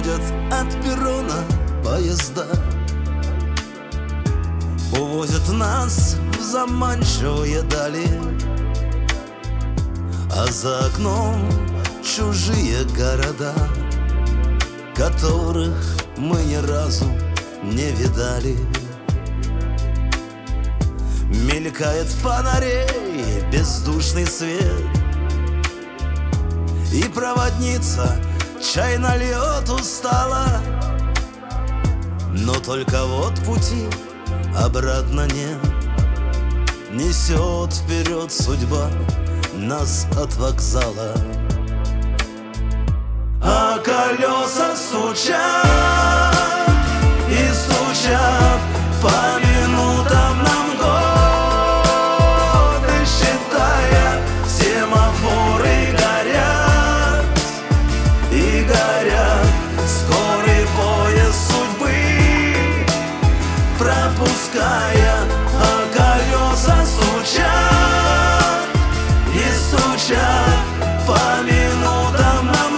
Уходят от перрона поезда, увозят нас в заманчивые дали, а за окном чужие города, которых мы ни разу не видали. Мелькает фонарей бездушный свет, и проводница чай нальет устало. Но только вот пути обратно нет, несет вперед судьба нас от вокзала. А колеса стучат и стучат по минутам нам годы, считая, семафоры горят и горят. Скорый поезд судьбы пропуская, а колеса стучат и стучат по минутам нам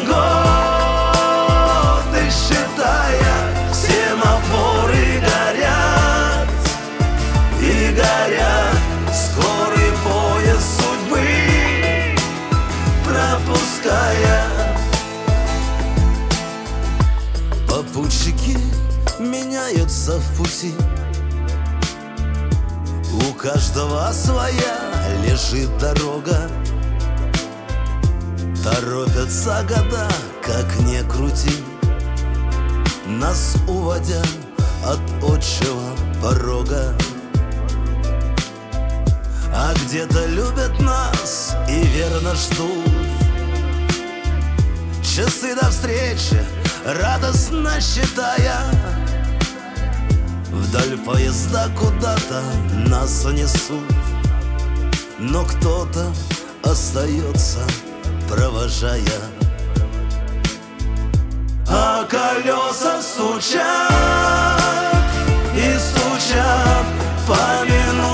годы, считая, семафоры горят и горят. Скорый поезд судьбы пропуская. Попутчики меняются в пути, у каждого своя лежит дорога. Торопятся года, как ни крути, нас уводя от отчего порога. А где-то любят нас и верно ждут, часы до встречи радостно считая. Вдаль поезда куда-то нас несут, но кто-то остается, провожая. А колеса стучат и стучат по минутам